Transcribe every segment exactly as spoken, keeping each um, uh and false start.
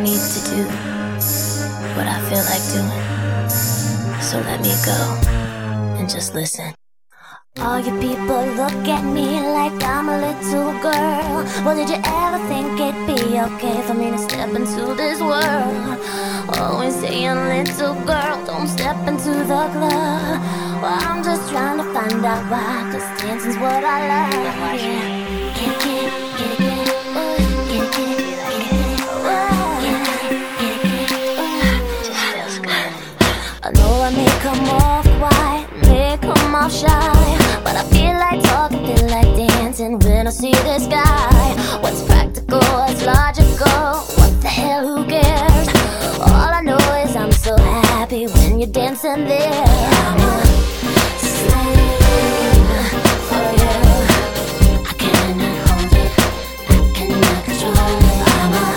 need to do what I feel like doing. So let me go and just listen. All you people look at me like I'm a little girl. Well, did you ever think it'd be okay for me to step into this world? Always saying, little girl, don't step into the club. Well, I'm just trying to find out why, 'cause dancing's what I like. Yeah. Get it, get it, get it, get it. Ooh, get it, get it, get it, get it. Ooh, get it, get it, get it, get it. Just feels good. I know I may come off quiet, may come off shy, but I feel like talking, feel like dancing when I see this guy. What's practical, what's logical, what the hell, who cares? All I know is I'm so happy when you're dancing there. I'm a slave for you. I cannot hold it, I cannot control it. I'm a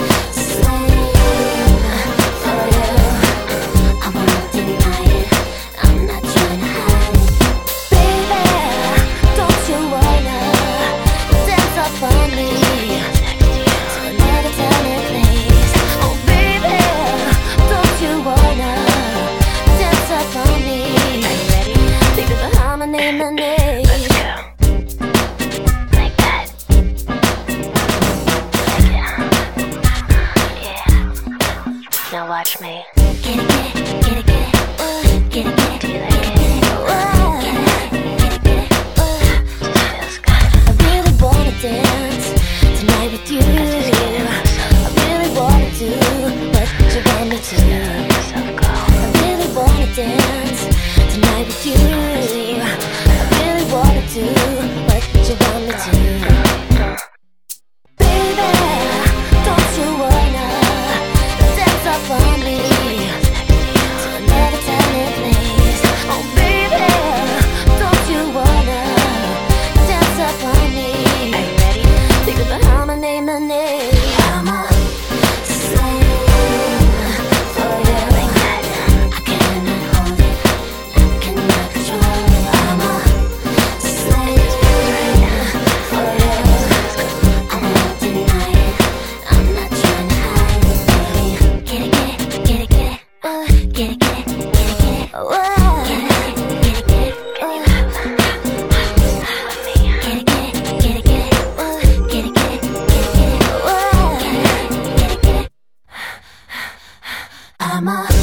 slave for you. I won't deny it, I'm not trying to hide it. Baby, don't you wanna dance up on me? So never tell me please. Oh baby, don't you wanna dance up on me? Are you ready? Think of the harmony, money. Let's go. Like that. Yeah. Yeah. Now watch me. Get it, get it, get it, get it. Ooh, get it, get it, Do you get like it, it? get it. Ooh, get it, get it, get it. Ooh. Just feels good. I really wanna dance tonight with you. I really wanna do what you want me to. Let yourself go. I really wanna dance tonight with you. I really wanna do what you want me to. Baby, don't you wanna dance up on me? So never tell me please. Oh baby, don't you wanna dance up on me? Are you ready? Think of the harmony, money. I'm a slave for you. Like that. I cannot hold it, I cannot control it. I'm a slave for you. I won't deny it, I'm not trying to hide it, baby. Get it, get it, get it, get it. Ooh, get it, get it, get it, get it. Ooh, get it, get it, get it. Ooh. Get it, get it, get it, get it. Ooh, get it, get it, get it, get it. Ooh, get it, get it, get it. I'm a